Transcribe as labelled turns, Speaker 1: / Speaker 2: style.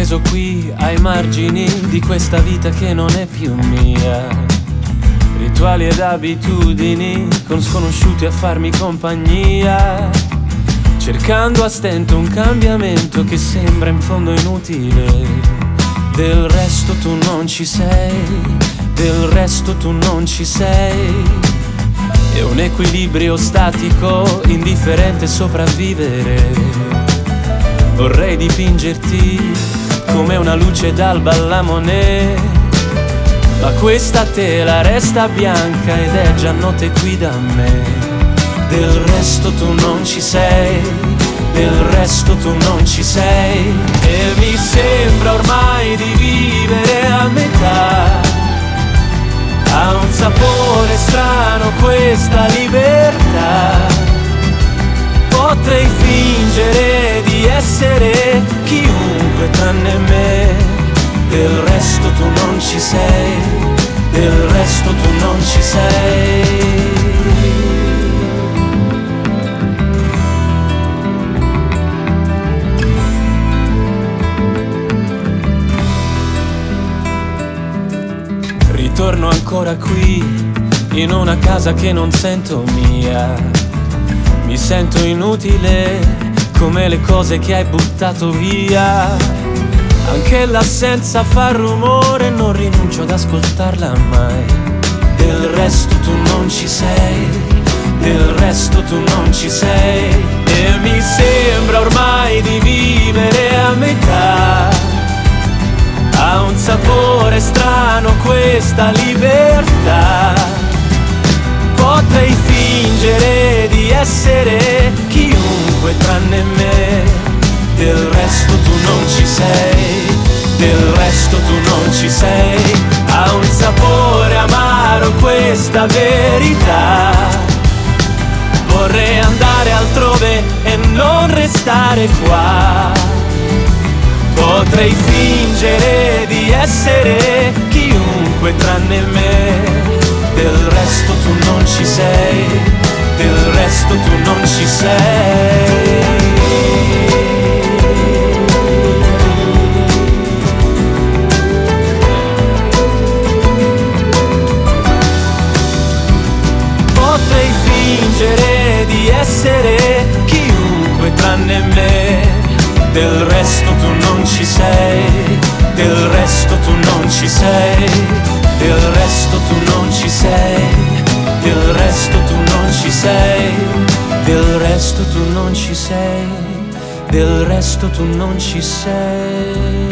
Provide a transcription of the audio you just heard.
Speaker 1: sospeso qui ai margini di questa vita che non è più mia. Rituali ed abitudini con sconosciuti a farmi compagnia, cercando a stento un cambiamento che sembra in fondo inutile. Del resto tu non ci sei, del resto tu non ci sei. È un equilibrio statico, indifferente sopravvivere. Vorrei dipingerti come una luce d'alba alla Monet, ma questa tela resta bianca ed è già notte qui da me. Del resto tu non ci sei, del resto tu non ci sei. E mi sembra ormai di vivere a metà. Ha un sapore strano questa libertà. Potrei fingere di essere chiunque tranne me. Del resto tu non ci sei, del resto tu non ci sei. Ritorno ancora qui, in una casa che non sento mia. Mi sento inutile, come le cose che hai buttato via. Anche l'assenza fa rumore, non rinuncio ad ascoltarla mai. Del resto tu non ci sei, del resto tu non ci sei. E mi sembra ormai di vivere a metà. Ha un sapore strano questa libertà. Potrei fingere di essere chiunque tranne me. Del resto tu non ci sei, del resto tu non ci sei. Ha un sapore amaro questa verità. Vorrei andare altrove e non restare qua. Potrei fingere di essere chiunque tranne me. Del resto tu non ci sei, del resto tu non ci sei. Potrei fingere di essere chiunque tranne me. Del resto tu non ci sei, del resto tu non ci sei. Del resto tu non ci sei, del resto tu non ci sei. Del resto tu non ci sei, del resto tu non ci sei.